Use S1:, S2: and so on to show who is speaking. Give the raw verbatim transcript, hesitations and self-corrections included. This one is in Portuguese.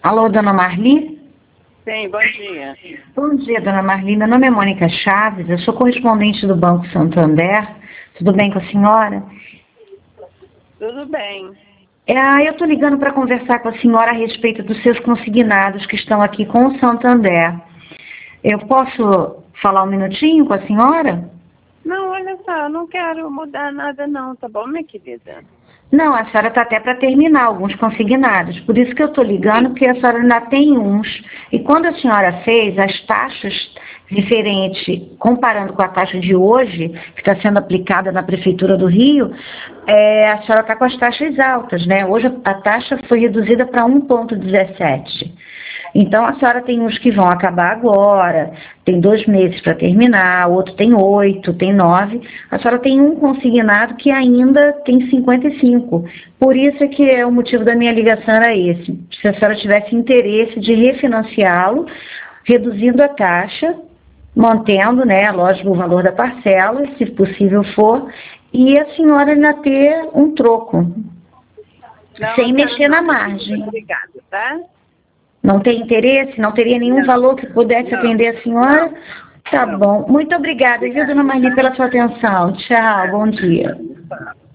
S1: Alô, dona Marli?
S2: Sim, bom dia.
S1: Bom dia, dona Marli. Meu nome é Mônica Chaves, eu sou correspondente do Banco Santander. Tudo bem com a senhora?
S2: Tudo bem.
S1: É, eu estou ligando para conversar com a senhora a respeito dos seus consignados que estão aqui com o Santander. Eu posso falar um minutinho com a senhora?
S2: Não, olha só, eu não quero mudar nada não, tá bom, minha querida?
S1: Não, a senhora está até para terminar alguns consignados. Por isso que eu estou ligando, porque a senhora ainda tem uns. E quando a senhora fez as taxas referente, comparando com a taxa de hoje, que está sendo aplicada na Prefeitura do Rio, é, a senhora está com as taxas altas, né? Hoje a taxa foi reduzida para um vírgula dezessete. Então, a senhora tem uns que vão acabar agora, tem dois meses para terminar, outro tem oito, tem nove. A senhora tem um consignado que ainda tem cinquenta e cinco. Por isso é que é o motivo da minha ligação era esse. Se a senhora tivesse interesse de refinanciá-lo, reduzindo a taxa, mantendo, né, lógico, o valor da parcela, se possível for, e a senhora ainda ter um troco,
S2: Não,
S1: sem
S2: não
S1: mexer
S2: quero
S1: na
S2: não.
S1: margem.
S2: Obrigada, tá?
S1: Não tem interesse? Não teria nenhum
S2: Não.
S1: valor que pudesse
S2: Não.
S1: atender a senhora?
S2: Não.
S1: Tá
S2: Não.
S1: bom. Muito obrigada, viu,
S2: Obrigada,
S1: dona Marli,
S2: tá?
S1: pela sua atenção. Tchau, bom dia.
S2: Tá.